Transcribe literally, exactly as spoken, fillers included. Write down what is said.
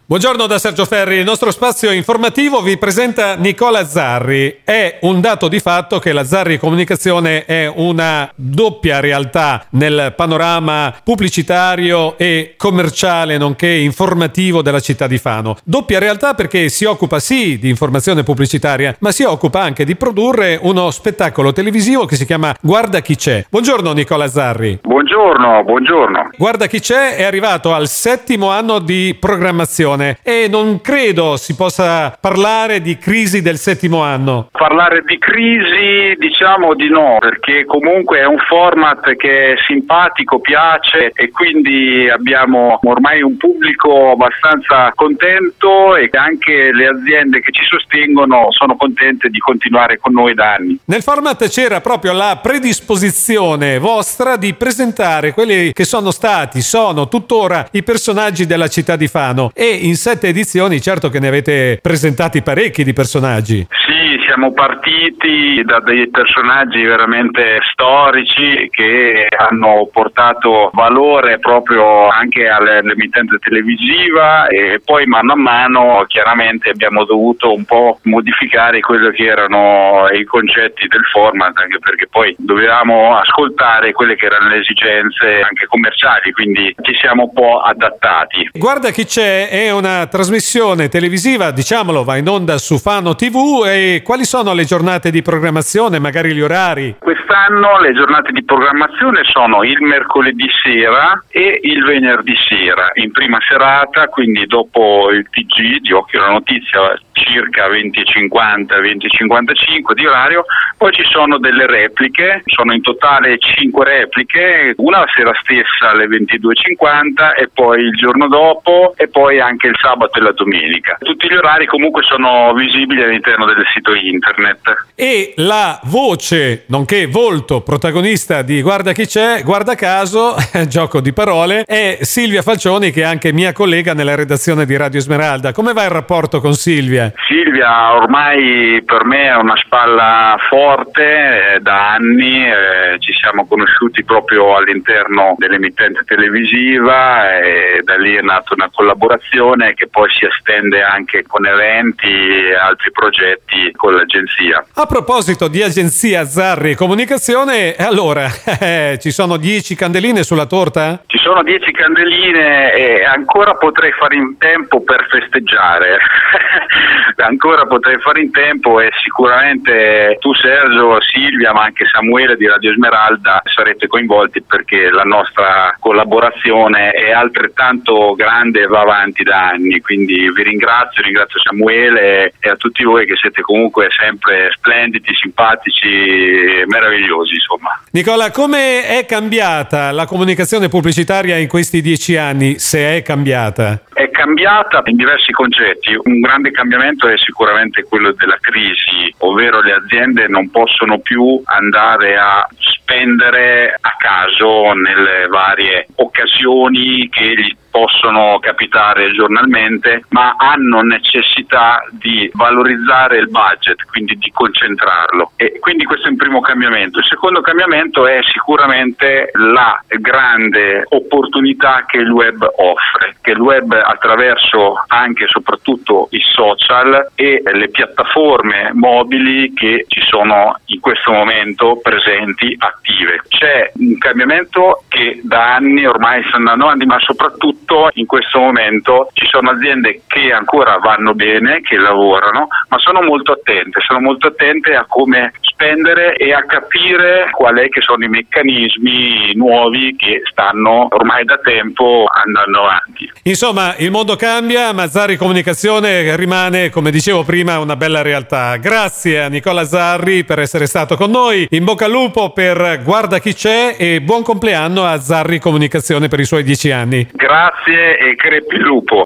Buongiorno da Sergio Ferri. Il nostro spazio informativo vi presenta Nicola Zarri. È un dato di fatto che la Zarri Comunicazione è una doppia realtà nel panorama pubblicitario e commerciale nonché informativo della città di Fano. Doppia realtà perché si occupa sì di informazione pubblicitaria, ma si occupa anche di produrre uno spettacolo televisivo che si chiama Guarda chi c'è. Buongiorno Nicola Zarri. Buongiorno, buongiorno. Guarda chi c'è è arrivato al settimo anno di programmazione e non credo si possa parlare di crisi del settimo anno. Parlare di crisi diciamo di no, perché comunque è un format che è simpatico, piace e quindi abbiamo ormai un pubblico abbastanza contento e anche le aziende che ci sostengono sono contente di continuare con noi da anni. Nel format c'era proprio la predisposizione vostra di presentare quelli che sono stati, sono tuttora i personaggi della città di Fano e in sette edizioni certo che ne avete presentati parecchi di personaggi. Sì, siamo partiti da dei personaggi veramente storici che hanno portato valore proprio anche all'emittente televisiva e poi mano a mano chiaramente abbiamo dovuto un po' modificare quello che erano i concetti del format, anche perché poi dovevamo ascoltare quelle che erano le esigenze anche commerciali, quindi ci siamo un po' adattati. Guarda chi c'è è una trasmissione televisiva, diciamolo, va in onda su Fano tivù. E quali sono le giornate di programmazione, magari gli orari? Quest'anno le giornate di programmazione sono il mercoledì sera e il venerdì sera, in prima serata, quindi dopo il T G di Occhio alla Notizia, circa venti e cinquanta, venti e cinquantacinque di orario. Poi ci sono delle repliche, sono in totale cinque repliche, una la sera stessa alle ventidue e cinquanta e poi il giorno dopo e poi anche il sabato e la domenica. Tutti gli orari comunque sono visibili all'interno del sito internet. E la voce, nonché volto protagonista di Guarda chi c'è, guarda caso, gioco di parole, è Silvia Falcioni, che è anche mia collega nella redazione di Radio Esmeralda. Come va il rapporto con Silvia? Silvia ormai per me è una spalla forte, eh, da anni, eh, ci siamo conosciuti proprio all'interno dell'emittente televisiva e da lì è nata una collaborazione che poi si estende anche con eventi e altri progetti con l'agenzia. A proposito di agenzia Zarri Comunicazione, allora, eh, ci sono dieci candeline sulla torta? Ci sono dieci candeline e ancora potrei fare in tempo per festeggiare. Ancora potrei fare in tempo e sicuramente tu Sergio, Silvia ma anche Samuele di Radio Esmeralda sarete coinvolti perché la nostra collaborazione è altrettanto grande e va avanti da anni, quindi vi ringrazio, ringrazio Samuele e a tutti voi che siete comunque sempre splendidi, simpatici e meravigliosi insomma. Nicola, come è cambiata la comunicazione pubblicitaria in questi dieci anni, se è cambiata? È cambiata in diversi concetti. Un grande cambiamento è sicuramente quello della crisi, ovvero le aziende non possono più andare a spendere a caso nelle varie occasioni che gli possono capitare giornalmente, ma hanno necessità di valorizzare il budget, quindi di concentrarlo. E quindi questo è un primo cambiamento. Il secondo cambiamento è sicuramente la grande opportunità che il web offre, che il web attraverso anche e soprattutto i social e le piattaforme mobili che ci sono in questo momento presenti, attive. C'è un cambiamento che da anni ormai sta andando avanti, ma soprattutto in questo momento ci sono aziende che ancora vanno bene, che lavorano, ma sono molto attente, sono molto attente a come spendere e a capire qual è che sono i meccanismi nuovi che stanno ormai da tempo andando avanti. Insomma, il mondo cambia, ma Zarri Comunicazione rimane, come dicevo prima, una bella realtà. Grazie a Nicola Zarri per essere stato con noi. In bocca al lupo per Guarda chi c'è e buon compleanno a Zarri Comunicazione per i suoi dieci anni. Grazie e crepi il lupo.